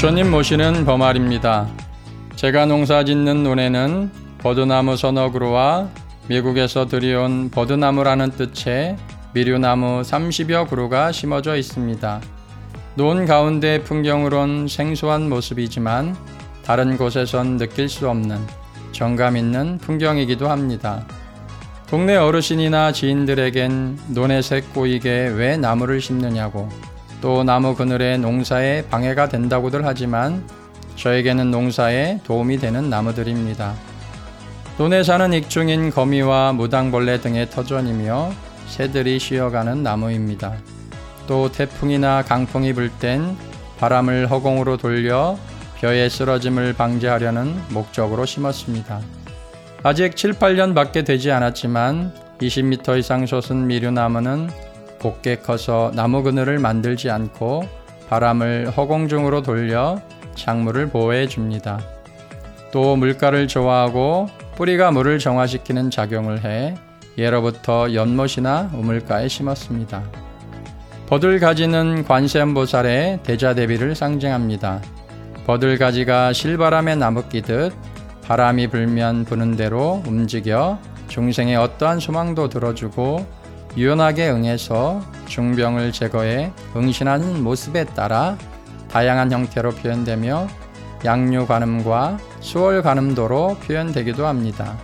부처님 모시는 범알입니다. 제가 농사짓는 논에는 버드나무 서너 그루와 미국에서 들여온 버드나무라는 뜻의 미류나무 30여 그루가 심어져 있습니다. 논 가운데 풍경으론 생소한 모습이지만 다른 곳에선 느낄 수 없는 정감 있는 풍경이기도 합니다. 동네 어르신이나 지인들에겐 논의 색 꼬이게 왜 나무를 심느냐고, 또 나무 그늘에 농사에 방해가 된다고들 하지만 저에게는 농사에 도움이 되는 나무들입니다. 논에 사는 익충인 거미와 무당벌레 등의 터전이며 새들이 쉬어가는 나무입니다. 또 태풍이나 강풍이 불 땐 바람을 허공으로 돌려 벼의 쓰러짐을 방지하려는 목적으로 심었습니다. 아직 7, 8년 밖에 되지 않았지만 20m 이상 솟은 미류나무는 곱게 커서 나무 그늘을 만들지 않고 바람을 허공중으로 돌려 작물을 보호해 줍니다. 또 물가를 좋아하고 뿌리가 물을 정화시키는 작용을 해 예로부터 연못이나 우물가에 심었습니다. 버들가지는 관세음보살의 대자대비를 상징합니다. 버들가지가 실바람에 나무끼듯 바람이 불면 부는 대로 움직여 중생의 어떠한 소망도 들어주고 유연하게 응해서 중병을 제거해 응신하는 모습에 따라 다양한 형태로 표현되며 양류관음과 수월관음도로 표현되기도 합니다.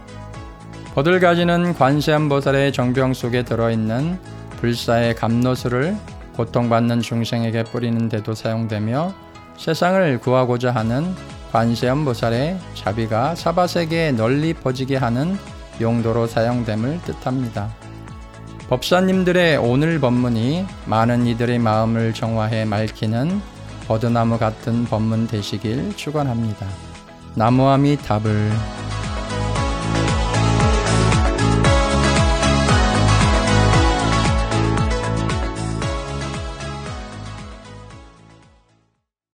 버들가지는 관세음보살의 정병 속에 들어있는 불사의 감로수를 고통받는 중생에게 뿌리는 데도 사용되며 세상을 구하고자 하는 관세음보살의 자비가 사바세계에 널리 퍼지게 하는 용도로 사용됨을 뜻합니다. 법사님들의 오늘 법문이 많은 이들의 마음을 정화해 맑히는 버드나무 같은 법문 되시길 축원합니다. 나무아미타불.